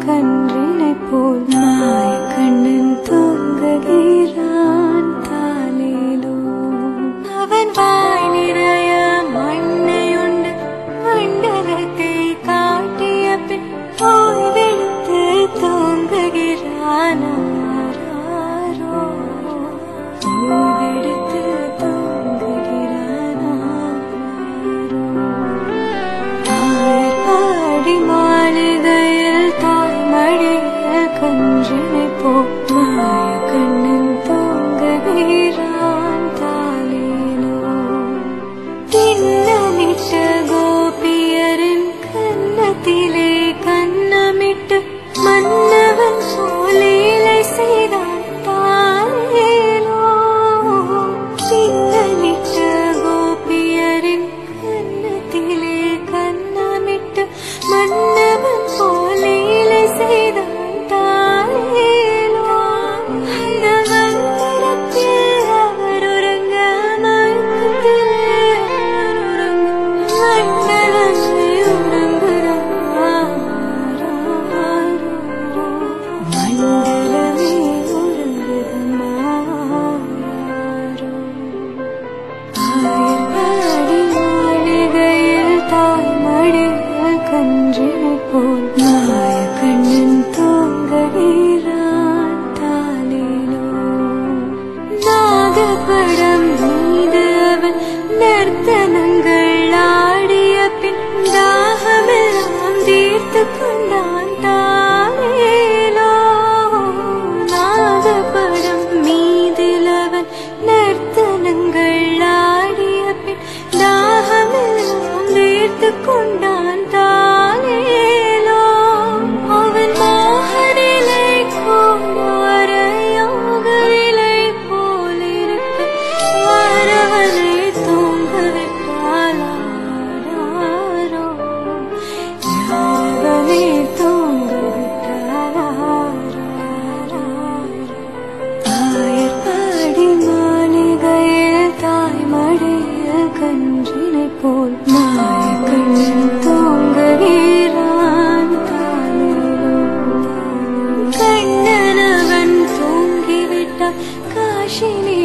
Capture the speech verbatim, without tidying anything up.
கன்றினை போல் மாய கண்ணன் தூங்குகிறான் தாலேலோ. அவன் வாய் நிறைய மண்ணையுண்டு மண்டலத்தை காட்டிய பின் ஓய்வெடுத்து தூங்குகிறான். ஓய்வெடுத்து தூங்குகிறான். ஆயர்பாடி மாளிகையில் தாய்மடியில் கன்றினை போல் மாய கண்ணன் தூங்குகிறான் தாலேலோ. தின்னமிட்ட கோபியரின் கன்னத்திலே கன்னமிட்டு மன்னவன் சோலையிலை செய்தான் தாலேலோ. தின்னமிட்ட கோபியரின் கன்னத்திலே கன்னமிட்டு மன்னவன் சோலையிலை செய்தான் தாலேலோ. அந்த மந்திரத்தில் அவர் உறங்க மயக்கத்திலே அவர் உறங்க மண்டலமே உறங்குகிறார். மண்டலமே உறங்குதமாரோ. ஆயர்பாடி மாளிகையில் தாய்மடியில் கன்றினை போல் மாய கண்ணன் தூங்குகிறான் தாலேலோ. நாகப்படம் மீது அவன் நர்த்தனங்கள் ஆடிய பின் தாகமெல்லாம் தீர்த்து கொண்டான் தாலேலோ. நாகப்படம் மீதில் அவன் நர்த்தனங்கள் ஆடிய பின் தாகமெல்லாம் தீர்த்து கொண்டான் தாலேலோ. அவன் மோகனிலை கோமார யோகனிலை போலிருக்க வரவனை தூங்க விட்டாளாரோ. யாரவனை தூங்க விட்டாளாரோ. ஆயர்பாடி மாளிகையில் தாய்மடியில் கன்றினை போல் மாய கண்ணன் தூங்குகிறான் தாலேலோ. கண்ணனவன் தூங்கிவிட்டான் காஷினி